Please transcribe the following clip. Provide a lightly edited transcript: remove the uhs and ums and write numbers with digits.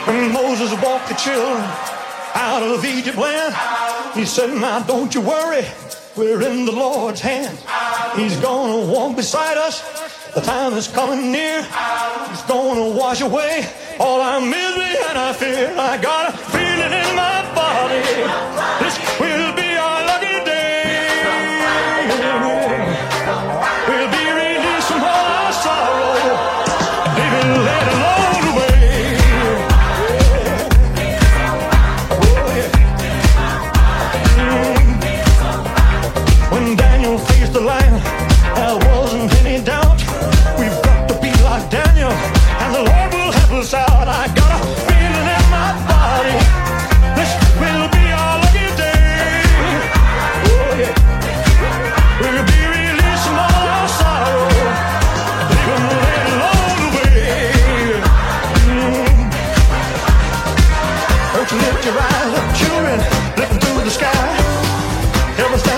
When Moses walked the children out of Egypt land, he said, now don't you worry, we're in the Lord's hand. He's gonna walk beside us, the time is coming near. He's gonna wash away all our misery and our fear. I got a feeling in my body, this will be our lucky day. We'll be released from all our sorrow, baby, let it all away. When Daniel faced the lion, there wasn't any doubt. We've got to be like Daniel, and the Lord will help us out. I got a feeling in my body, this will be our lucky day. Oh yeah, we'll be released from all our sorrow, leaving it all away. Don't you lift your eyes up, children, looking through the sky. Everything